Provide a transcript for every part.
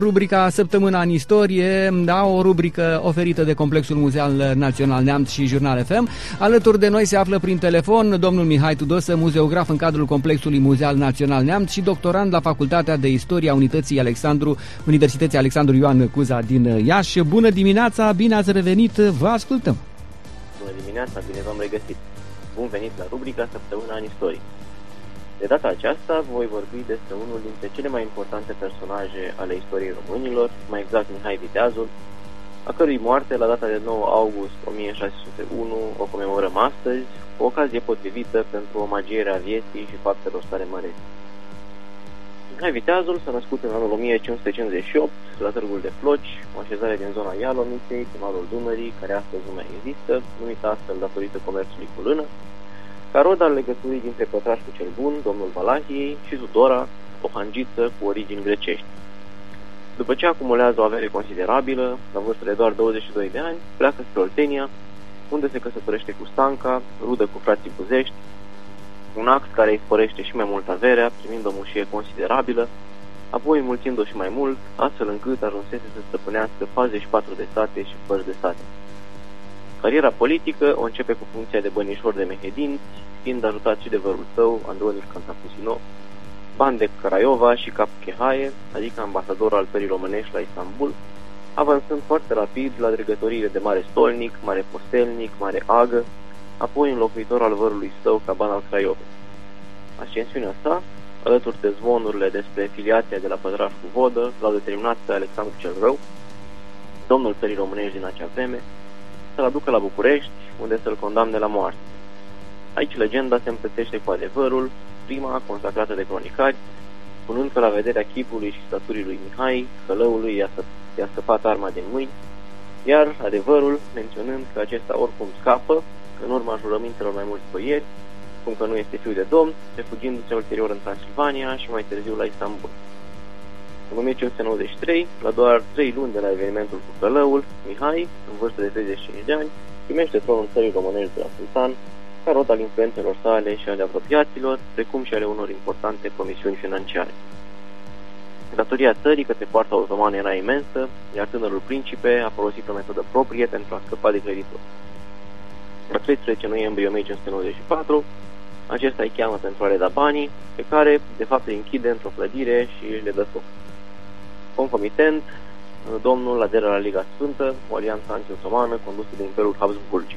Rubrica Săptămâna în Istorie, da, o rubrică oferită de Complexul Muzeal Național Neamț și Jurnal FM. Alături de noi se află prin telefon domnul Mihai Tudosă, muzeograf în cadrul Complexului Muzeal Național Neamț și doctorand la Facultatea de Istorie a Universității Alexandru Ioan Cuza din Iași. Bună dimineața, bine ați revenit, vă ascultăm! Bună dimineața, bine v-am regăsit! Bun venit la rubrica Săptămâna în Istorie. De data aceasta voi vorbi despre unul dintre cele mai importante personaje ale istoriei românilor, mai exact Mihai Viteazul, a cărui moarte la data de 9 august 1601 o comemorăm astăzi, o ocazie potrivită pentru omagierea vieții și faptelor sale mărețe. Mihai Viteazul s-a născut în anul 1558 la Târgul de Floci, o așezare din zona Ialomiței, pe malul Dunării, care astăzi nu mai există, numită astfel datorită comerțului cu lână, ca rod al legăturii dintre Pătrașcu cel Bun, domnul Valahiei, și Tudora, o hangiță cu origini grecești. După ce acumulează o avere considerabilă, la vârstă de doar 22 de ani, pleacă spre Oltenia, unde se căsătorește cu Stanca, rudă cu frații Buzești, un act care îi sporește și mai mult averea, primind o mușie considerabilă, apoi înmulțind-o și mai mult, astfel încât ajunsese să stăpânească 44 de sate și părți de sate. Cariera politică o începe cu funcția de bănișor de Mehedinți, fiind ajutat și de vărul său, Andronicul Cantacuzino, ban de Craiova și cap Chehaie, adică ambasador al țării românești la Istanbul, avansând foarte rapid la dregătoriile de mare stolnic, mare postelnic, mare agă, apoi înlocuitor al vărului său ca ban al Craiovei. Ascensiunea sa, alături de zvonurile despre filiația de la Pătrașcu Vodă, l-au determinat pe Alexandru cel Rău, domnul țării românești din acea vreme, să-l aducă la București, unde să-l condamne la moarte. Aici legenda se împletește cu adevărul, prima consacrată de cronicari, spunând că la vederea chipului și staturii lui Mihai, călăului i-a scăpat arma din mâini, iar adevărul menționând că acesta oricum scapă, în urma jurămintelor mai mulți băieți, cum că nu este fiu de domn, refugindu-se ulterior în Transilvania și mai târziu la Istanbul. În 1593, la doar 3 luni de la evenimentul cu călăul, Mihai, în vârstă de 35 de ani, primește tronul țării românești de la sultan, ca rod al influențelor sale și ale apropiaților, precum și ale unor importante promisiuni financiare. Datoria țării către poarta otomană era imensă, iar tânărul principe a folosit o metodă proprie pentru a scăpa de creditori. La 13 noiembrie 1594, acesta îi cheamă pentru a le da banii, pe care, de fapt, îi închide într-o clădire și le dă foc. Concomitent, domnul aderă la Liga Sfântă, o alianță anti-otomană condusă de Imperiul Habsburgic.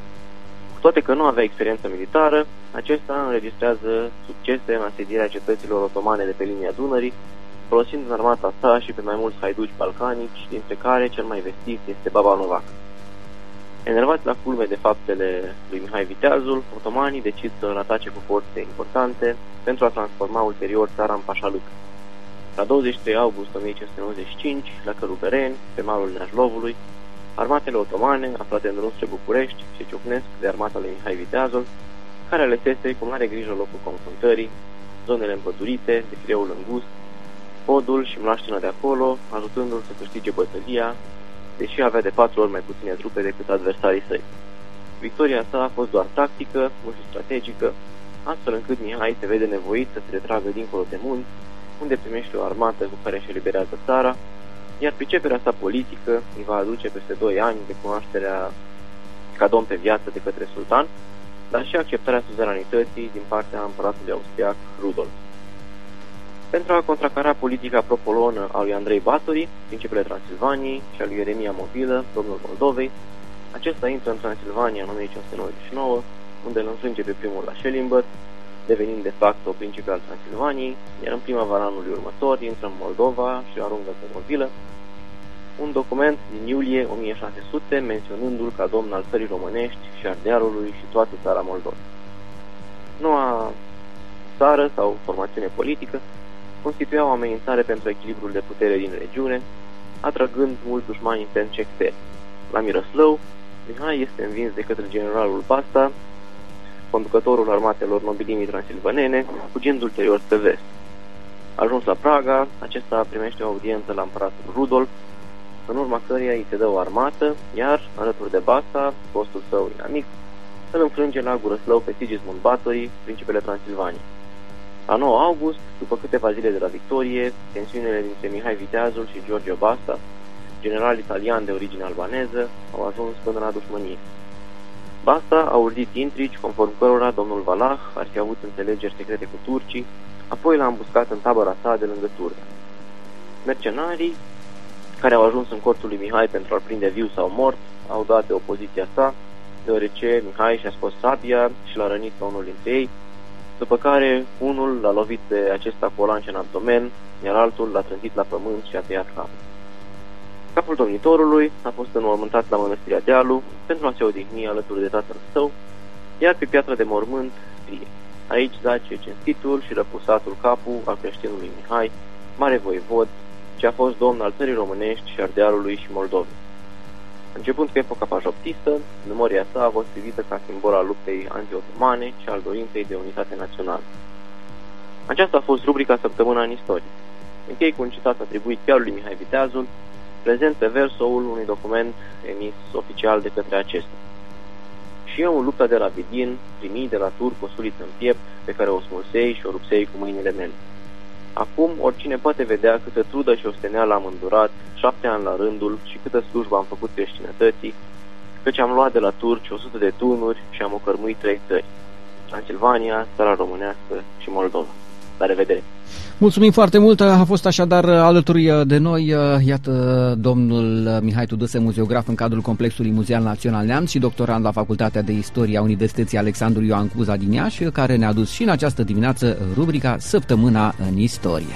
Cu toate că nu avea experiență militară, acesta înregistrează succese în asedierea cetăților otomane de pe linia Dunării, folosind în armata sa și pe mai mulți haiduci balcanici, dintre care cel mai vestit este Baba Novac. Enervați la culme de faptele lui Mihai Viteazul, otomanii decid să îl atace cu forțe importante pentru a transforma ulterior țara în pașaluc. La 23 august 1595, la Călugăreni, pe malul Neajlovului, armatele otomane, aflate în drum spre București, se ciocnesc de armata lui Mihai Viteazul, care alesese cu mare grijă locul confruntării, zonele împădurite, de fireul îngust, podul și mlaștina de acolo, ajutându-l să câștige bătălia, deși avea de 4 ori mai puține trupe decât adversarii săi. Victoria sa a fost doar tactică, nu și strategică, astfel încât Mihai se vede nevoit să se retragă dincolo de munți, unde primește o armată cu care își eliberează țara, iar priceperea sa politică îi va aduce peste 2 ani recunoașterea ca domn pe viață de către sultan, dar și acceptarea suzeranității din partea împăratului austriac Rudolf. Pentru a contracara politica propolonă a lui Andrei Batory, principele Transilvaniei, și a lui Ieremia Movilă, domnul Moldovei, acesta intră în Transilvania în 1599, unde îl înfrânge pe primul la Schellenberg, devenind de facto principe al Transilvaniei, iar în primăvara anului următor intră în Moldova și aruncă pe Movilă, un document din iulie 1600 menționându-l ca domn al țării românești și Ardealului și toată țara Moldovei. Noua țară sau formațiune politică constituia o amenințare pentru echilibrul de putere din regiune, atrăgând mulți dușmani interni și externi. La Mirăslău, Mihai este învins de către generalul Basta, conducătorul armatelor nobilimii transilvanene, fugind ulterior spre vest. Ajuns la Praga, acesta primește o audiență la împăratul Rudolf, în urma căreia îi se dă o armată, iar, alături de Basta, fostul său inamic, îl înfrânge la Gurăslău pe Sigismund Batory, principele Transilvaniei. La 9 august, după câteva zile de la victorie, tensiunile dintre Mihai Viteazul și Giorgio Basta, general italian de origine albaneză, au ajuns până la dușmănie. Basta a urdit intrigi conform cărora domnul Valah ar fi avut înțelegeri secrete cu turcii, apoi l-a îmbuscat în tabăra sa de lângă Turda. Mercenarii, care au ajuns în cortul lui Mihai pentru a-l prinde viu sau mort, au dat de opoziția sa, deoarece Mihai și-a scos sabia și l-a rănit pe unul dintre ei, după care unul l-a lovit pe acesta cu o lance în abdomen, iar altul l-a trântit la pământ și a tăiat capul. Capul domnitorului a fost înmormântat la Mănăstirea Dealu pentru a se odihni alături de tatăl său, iar pe piatra de mormânt scrie: aici zace cinstitul și răpusatul capul al creștinului Mihai, mare voivod, ce a fost domn al țării românești și Ardealului și Moldovei. Începând cu epoca pajoptistă, memoria sa a fost privită ca simbol al luptei anti-otomane și al dorinței de unitate națională. Aceasta a fost rubrica Săptămâna în istorie. Închei cu un citat atribuit chiar lui Mihai Viteazul, prezent pe versoul unui document emis oficial de către acesta. Și eu în lupta de la Vidin primi de la turc o suliță în piept, pe care o smulsei și o rupsei cu mâinile mele. Acum oricine poate vedea câtă trudă și osteneală am îndurat 7 ani la rândul și câtă slujbă am făcut creștinătății, căci am luat de la turci 100 de tunuri și am ocărmuit 3 țări: Transilvania, țara românească și Moldova. La revedere! Mulțumim foarte mult, a fost așadar alături de noi, iată, domnul Mihai Tudose, muzeograf în cadrul Complexului Muzeal Național Neamț și doctorand la Facultatea de Istorie a Universității Alexandru Ioan Cuza din Iași, care ne-a dus și în această dimineață rubrica Săptămâna în istorie.